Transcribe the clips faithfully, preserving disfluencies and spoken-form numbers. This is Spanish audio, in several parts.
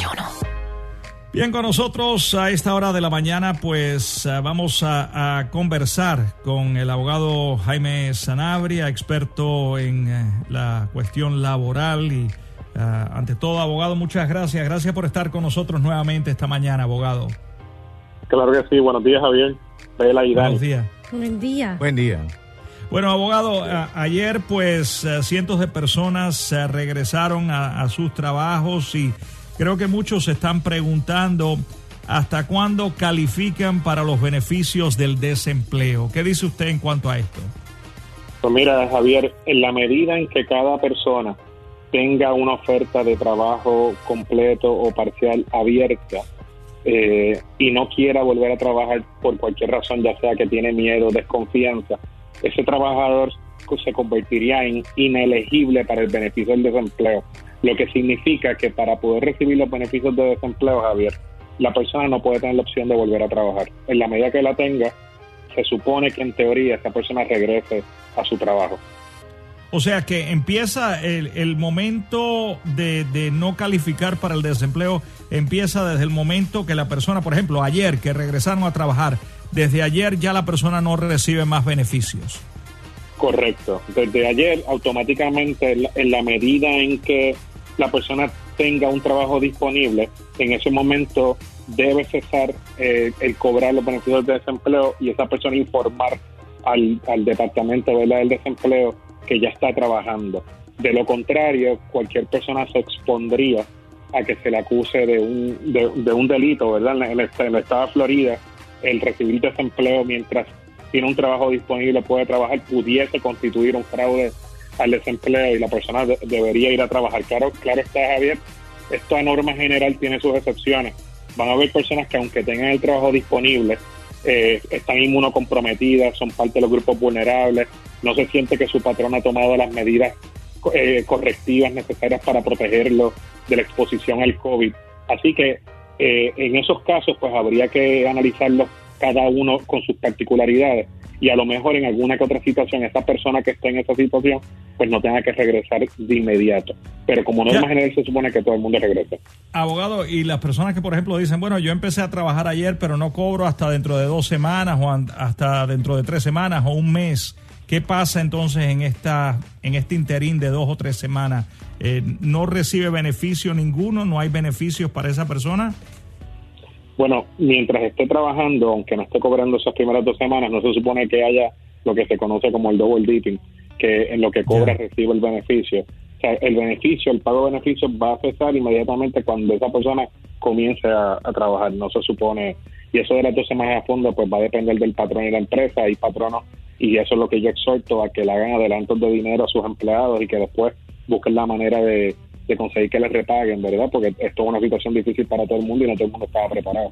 uno. Bien, con nosotros a esta hora de la mañana, pues uh, vamos a, a conversar con el abogado Jaime Sanabria, experto en uh, la cuestión laboral y uh, ante todo, abogado, muchas gracias. Gracias por estar con nosotros nuevamente esta mañana, abogado. Claro que sí. Buenos días, Javier. Bela y Dani. Buenos días. Buen día. Buen día. Bueno, abogado, a, ayer pues uh, cientos de personas uh, regresaron a, a sus trabajos y creo que muchos se están preguntando hasta cuándo califican para los beneficios del desempleo. ¿Qué dice usted en cuanto a esto? Pues mira, Javier, en la medida en que cada persona tenga una oferta de trabajo completo o parcial abierta eh, y no quiera volver a trabajar por cualquier razón, ya sea que tiene miedo, desconfianza, ese trabajador se convertiría en inelegible para el beneficio del desempleo. Lo que significa que para poder recibir los beneficios de desempleo, Javier, la persona no puede tener la opción de volver a trabajar. En la medida que la tenga, se supone que en teoría esa persona regrese a su trabajo. O sea que empieza el, el momento de, de no calificar para el desempleo, empieza desde el momento que la persona, por ejemplo, ayer que regresaron a trabajar, desde ayer ya la persona no recibe más beneficios. Correcto. Desde ayer, automáticamente, en la, en la medida en que la persona tenga un trabajo disponible, en ese momento debe cesar eh, el cobrar los beneficios de desempleo y esa persona informar al, al departamento, ¿verdad?, del desempleo que ya está trabajando. De lo contrario, cualquier persona se expondría a que se le acuse de un de, de un delito, ¿verdad? En el, en el estado de Florida, el recibir desempleo mientras tiene un trabajo disponible, puede trabajar, pudiese constituir un fraude al desempleo y la persona de, debería ir a trabajar. Claro, claro está, Javier, esta norma general tiene sus excepciones. Van a haber personas que aunque tengan el trabajo disponible, eh, están inmunocomprometidas, son parte de los grupos vulnerables, no se siente que su patrón ha tomado las medidas eh, correctivas necesarias para protegerlo de la exposición al COVID. Así que eh, en esos casos pues habría que analizarlos cada uno con sus particularidades y a lo mejor en alguna que otra situación esa persona que está en esa situación pues no tenga que regresar de inmediato, pero como norma ya. general se supone que todo el mundo regrese. Abogado, y las personas que por ejemplo dicen, bueno, yo empecé a trabajar ayer pero no cobro hasta dentro de dos semanas o hasta dentro de tres semanas o un mes, ¿qué pasa entonces en esta en este interín de dos o tres semanas? Eh, ¿no recibe beneficio ninguno? ¿No hay beneficios para esa persona? Bueno, mientras esté trabajando, aunque no esté cobrando esas primeras dos semanas, no se supone que haya lo que se conoce como el double dipping, que en lo que cobra yeah. recibe el beneficio. O sea, el beneficio, el pago de beneficios va a cesar inmediatamente cuando esa persona comience a, a trabajar, no se supone. Y eso de las dos semanas a fondo, pues va a depender del patrón y la empresa. Hay patronos, y eso es lo que yo exhorto, a que le hagan adelantos de dinero a sus empleados y que después busquen la manera de de conseguir que les repaguen, ¿verdad? Porque esto es una situación difícil para todo el mundo y no todo el mundo estaba preparado.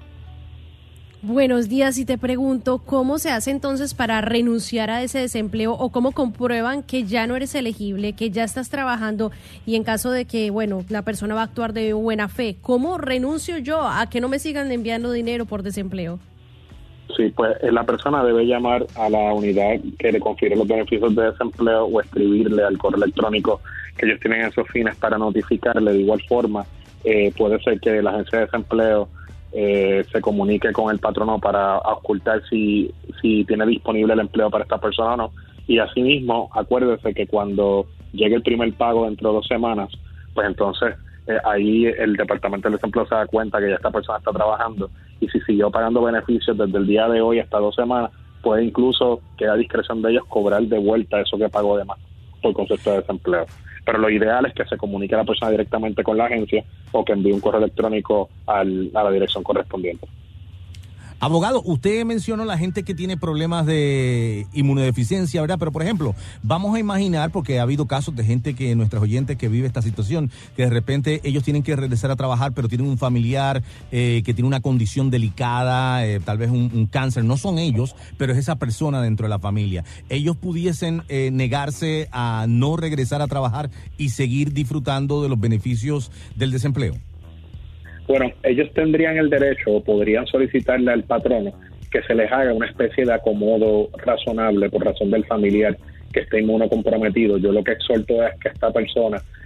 Buenos días, y te pregunto, ¿cómo se hace entonces para renunciar a ese desempleo o cómo comprueban que ya no eres elegible, que ya estás trabajando y en caso de que, bueno, la persona va a actuar de buena fe, ¿cómo renuncio yo a que no me sigan enviando dinero por desempleo? Sí, pues la persona debe llamar a la unidad que le confiere los beneficios de desempleo o escribirle al correo electrónico que ellos tienen esos fines para notificarle. De igual forma, eh, puede ser que la agencia de desempleo eh, se comunique con el patrono para ocultar si, si tiene disponible el empleo para esta persona o no. Y asimismo, acuérdese que cuando llegue el primer pago dentro de dos semanas, pues entonces eh, ahí el Departamento del Desempleo se da cuenta que ya esta persona está trabajando y si siguió pagando beneficios desde el día de hoy hasta dos semanas, puede incluso, queda a discreción de ellos, cobrar de vuelta eso que pagó de más por concepto de desempleo. Pero lo ideal es que se comunique a la persona directamente con la agencia o que envíe un correo electrónico al, a la dirección correspondiente. Abogado, usted mencionó la gente que tiene problemas de inmunodeficiencia, ¿verdad? Pero, por ejemplo, vamos a imaginar, porque ha habido casos de gente que, nuestros oyentes que vive esta situación, que de repente ellos tienen que regresar a trabajar, pero tienen un familiar eh, que tiene una condición delicada, eh, tal vez un, un cáncer. No son ellos, pero es esa persona dentro de la familia. Ellos pudiesen eh, negarse a no regresar a trabajar y seguir disfrutando de los beneficios del desempleo. Bueno, ellos tendrían el derecho o podrían solicitarle al patrono que se les haga una especie de acomodo razonable por razón del familiar que esté inmunocomprometido. Yo lo que exhorto es que esta persona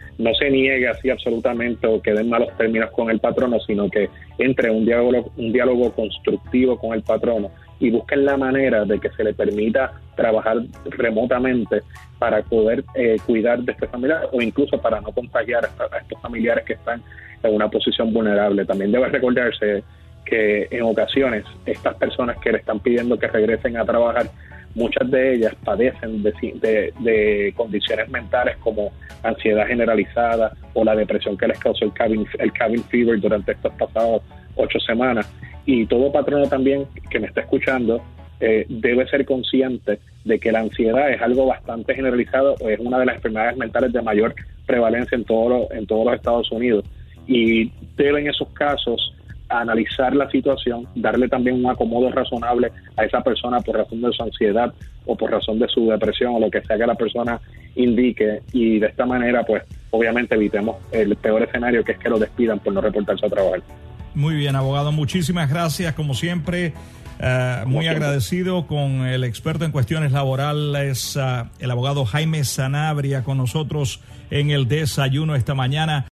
no se niegue así absolutamente o que den malos términos con el patrono, sino que entre un diálogo, un diálogo constructivo con el patrono y busquen la manera de que se le permita trabajar remotamente para poder eh, cuidar de este familiar o incluso para no contagiar a, a estos familiares que están en una posición vulnerable. También debe recordarse que en ocasiones estas personas que le están pidiendo que regresen a trabajar, muchas de ellas padecen de, de, de condiciones mentales como ansiedad generalizada o la depresión que les causó el cabin, el cabin fever durante estos pasados ocho semanas. Y todo patrono también que me está escuchando eh, debe ser consciente de que la ansiedad es algo bastante generalizado, es una de las enfermedades mentales de mayor prevalencia en, todo lo, en todos los Estados Unidos, y debe en esos casos analizar la situación, darle también un acomodo razonable a esa persona por razón de su ansiedad o por razón de su depresión o lo que sea que la persona indique, y de esta manera pues obviamente evitemos el peor escenario, que es que lo despidan por no reportarse a trabajar. Muy bien, abogado, muchísimas gracias como siempre. Uh, muy agradecido con el experto en cuestiones laborales, uh, el abogado Jaime Sanabria, con nosotros en el desayuno esta mañana.